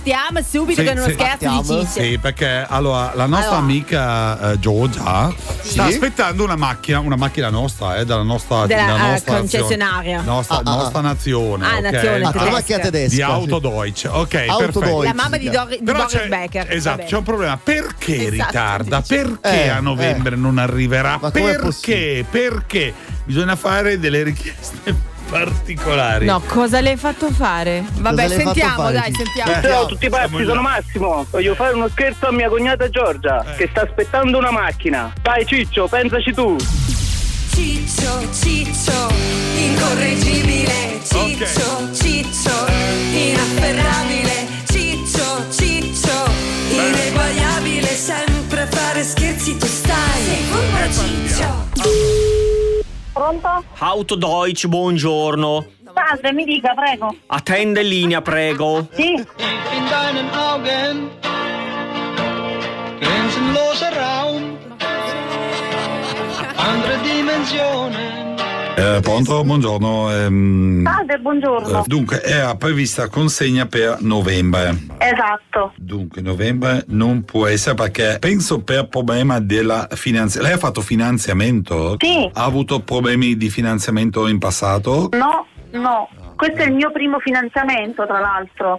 partiamo subito con uno scherzo di Ciccio. Sì, perché allora la nostra amica Giorgia sta aspettando una macchina nostra, dalla nostra concessionaria. Nostra nazione. Nazione la macchina tedesca. Di Auto Deutsch. Ok, Auto perfetto. Deutsch. La mamma di Boris Becker. Esatto, c'è un problema. Perché ritarda? Perché a novembre non arriverà? Perché? Bisogna fare delle richieste particolari. No, cosa le hai fatto fare? Vabbè, sentiamo. Ciao a tutti pazzi, sono Massimo. Voglio fare uno scherzo a mia cognata Giorgia che sta aspettando una macchina. Dai Ciccio, pensaci tu. Ciccio, incorreggibile. Ciccio, inafferrabile. Ciccio, ineguagliabile. Sempre a fare scherzi tu stai. Sei Ciccio. Pronto? Auto Deutsch, buongiorno. Salve, mi dica, prego. Attende in linea, prego. Sì. In deinen Augen grenzenloser Raum, andere Dimensionen. Pronto, buongiorno. Salve, buongiorno. Dunque, era prevista consegna per novembre. Esatto. Dunque, novembre non può essere perché penso per problema della finanza. Lei ha fatto finanziamento? Sì. Ha avuto problemi di finanziamento in passato? No. Questo è il mio primo finanziamento, tra l'altro.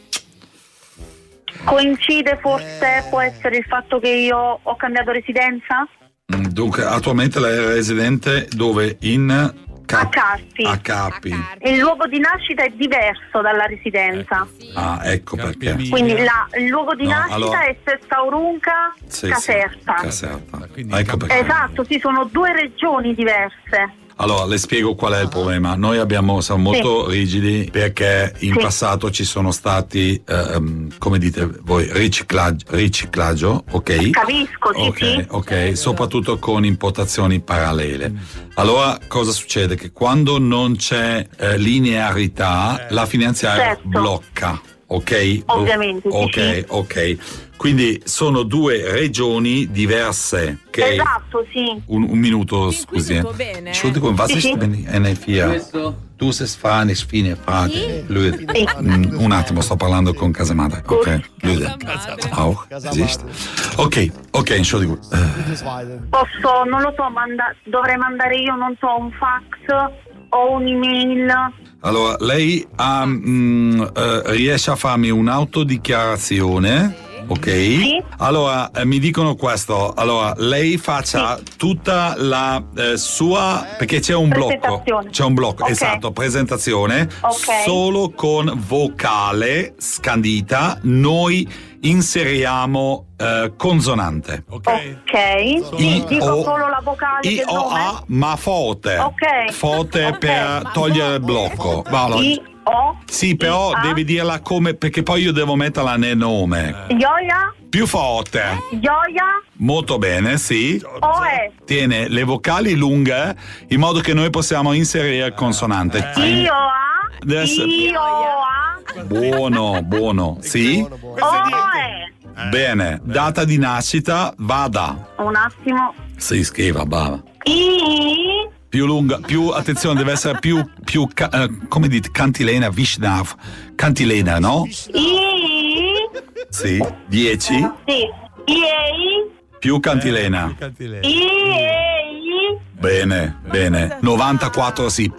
Coincide forse, può essere il fatto che io ho cambiato residenza? Dunque, attualmente lei è residente dove? A Carpi. Il luogo di nascita è diverso dalla residenza. Ecco perché. Quindi il luogo di nascita è Sesta Aurunca, Caserta. Caserta. Ecco perché. Esatto, sì, sono due regioni diverse. Allora, le spiego qual è il problema. Noi siamo molto rigidi perché in passato ci sono stati, come dite voi, riciclaggio, ok? Capisco, sì. Ok, soprattutto con importazioni parallele. Allora, cosa succede? Che quando non c'è linearità, la finanziaria blocca. Ok? Ovviamente. Ok. Quindi sono due regioni diverse. Okay? Esatto, sì. Un minuto, scusi. Bene. Entschuldigung, was ist denn NF4? Du sei Spanisch, fine, frage. Un attimo, sto parlando con Casamadre. Ok, Lüde. Auch, siehst? Ok, Entschuldigung. Posso, non lo so, dovrei mandare io, non so, un fax o un'email. Allora, lei riesce a farmi un'autodichiarazione? Ok? Sì. Allora, mi dicono questo. Allora, lei faccia tutta la sua, perché c'è un blocco. Esatto, presentazione. Solo con vocale scandita noi inseriamo consonante. Ok. Sì, dico solo la vocale del nome. Ma forte. Forte per togliere il blocco. Sì, però devi dirla come, perché poi io devo metterla nel nome. Gioia. Più forte. Gioia. Molto bene, sì. Tiene le vocali lunghe in modo che noi possiamo inserire consonante. Buono, sì. Bene, data di nascita, vada. Un attimo. Si scriva, brava. Più lunga, attenzione, deve essere più come dite, cantilena, Vishnav, cantilena, no? Sì, 10. Sì. Più cantilena. Bene, 94 sì.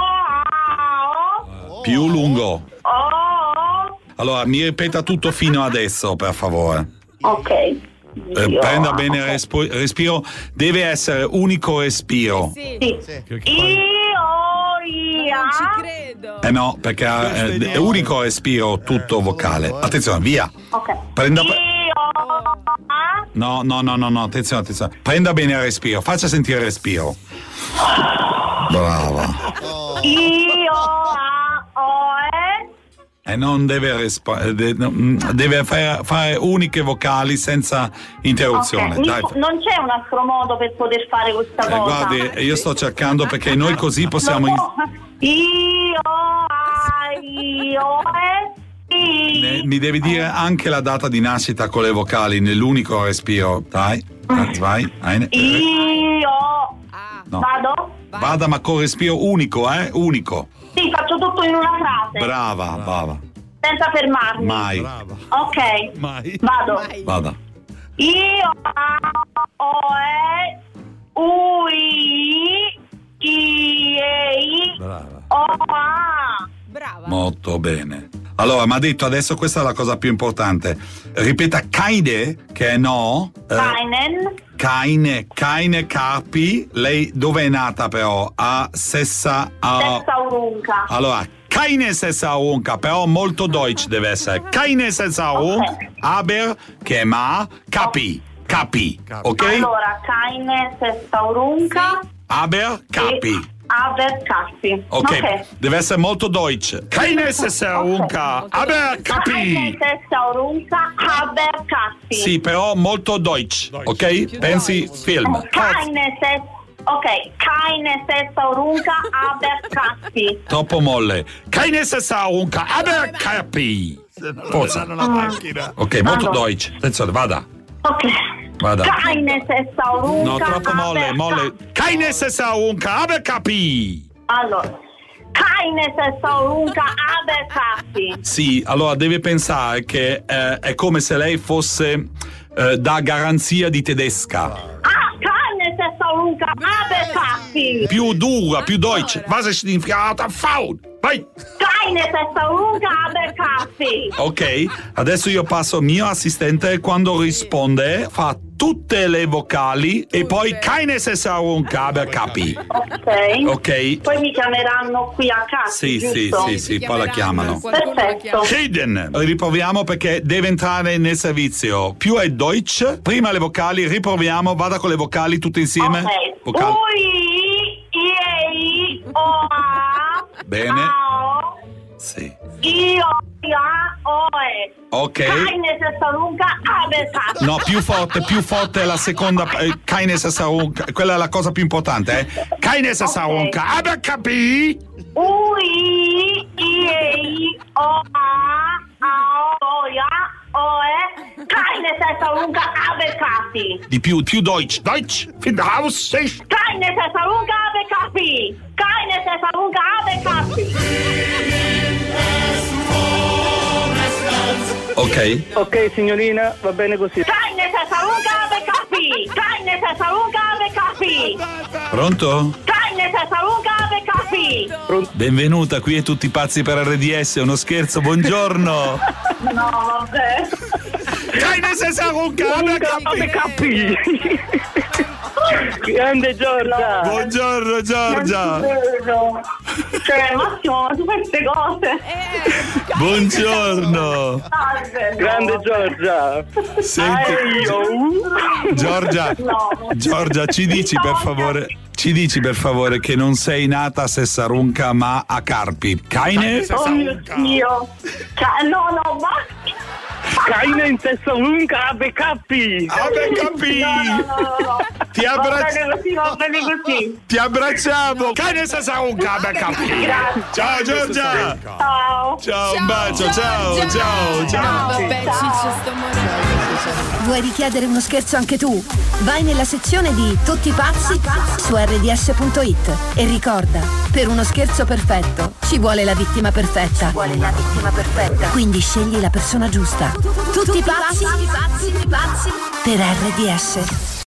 Più lungo. Allora, mi ripeta tutto fino adesso, per favore. Ok. Prenda bene il respiro, deve essere unico respiro. Sì. Non ci credo. No, perché è unico respiro, tutto vocale. Attenzione, via. Ok. Prenda No, attenzione. Prenda bene il respiro, faccia sentire il respiro. Brava. E non deve deve fare uniche vocali senza interruzione. Dai. Non c'è un altro modo per poter fare questa cosa. Guardi, io sto cercando perché noi così possiamo. Mi devi dire anche la data di nascita con le vocali nell'unico respiro. Dai, vai. No. Vada, ma con respiro unico, unico. Sì, faccio tutto in una frase. Brava. senza fermarmi. Mai. Ok, Mai. vado. Vada. Io O-E U-I I-E-I Brava. O-A. Brava. Molto bene. Allora, mi ha detto adesso questa è la cosa più importante. Ripeta Kaide, che è no. Kainen. Kaine Carpi. Lei dove è nata però? A Sessa. Sessaurunca. Allora, keine Sessaurunca, però molto deutsch deve essere. Keine Sessaurunca, aber, che è ma, capi. Ok? Allora, Kaine Sessaurunca. Aber, capi. Aber Capi. Ok, deve essere molto deutsch. Keine Sessaurunca, aber capi. Kaine Sessaurunca, aber Capi. Sì, però molto deutsch, ok? Pensi film. Keine Sessaurunca, aber Capi. Troppo molle. Keine Sessaurunca, aber capi. Forza. Ok, molto deutsch. Attenzione, vada. Ok. Vada. Keine Sessaurunca. No, troppo molle. Keine Sessaurunca, aber capi. Allora, Keine Sessaurunca, aber Capi. Sì, allora deve pensare che è come se lei fosse da garanzia di tedesca. Keine Sessaurunca, aber Capi. Più dura, più deutsch. Was ist die Frage? Faul. Vai. Keine Sessaurunca, aber Capi. Ok, adesso io passo al mio assistente e quando risponde fa tutte le vocali e poi keine Sessaurunca, aber capi. Ok. Poi mi chiameranno qui a casa. Sì, poi la chiamano. Perfetto. Hayden, riproviamo perché deve entrare nel servizio. Più è deutsch, prima le vocali, riproviamo, vada con le vocali tutte insieme. Ok. Vocali. I, O, A. Bene. A, O. Sì. I, O, A, O, E. Ok. Keine Sessaurunca, aber Capi. No, più forte la seconda. Keine Sessaurunca, quella è la cosa più importante, Keine Sessaurunca, aber capi. U, I, O, A, O, O, E. Keine Sessaurunca, aber Capi. Di più Deutsch. Deutsch, find Haus, sich. Keine Sessaurunca, aber Capi. Keine Sessaurunca, aber Capi. Ok, signorina, va bene così. Keine Sessaurunca, aber Capi. Keine Sessaurunca, aber Capi. Pronto? Keine Sessaurunca, aber Capi. Benvenuta, qui è Tutti Pazzi per RDS, uno scherzo, buongiorno. No, vabbè. Keine Sessaurunca, aber capi. Grande Giorgia. Buongiorno Giorgia. Cioè, Massimo, ma tu fai queste cose. Buongiorno. Grande Giorgia. Senti, Giorgia, ci dici per favore che non sei nata a Sessaurunca ma a Carpi. Keine? Oh mio Dio. No, basta. Keine in Sessaurunca, aber Capi. No. Ti Va bene così. Ti abbracciamo. Keine Sessaurunca, aber Capi. Grazie. Ciao Giorgia. Ciao, un bacio, ciao. Vabbè, Ciccio, sto morendo. Vuoi richiedere uno scherzo anche tu? Vai nella sezione di Tutti Pazzi su rds.it e ricorda, per uno scherzo perfetto ci vuole la vittima perfetta. Quindi scegli la persona giusta. Tutti pazzi per RDS.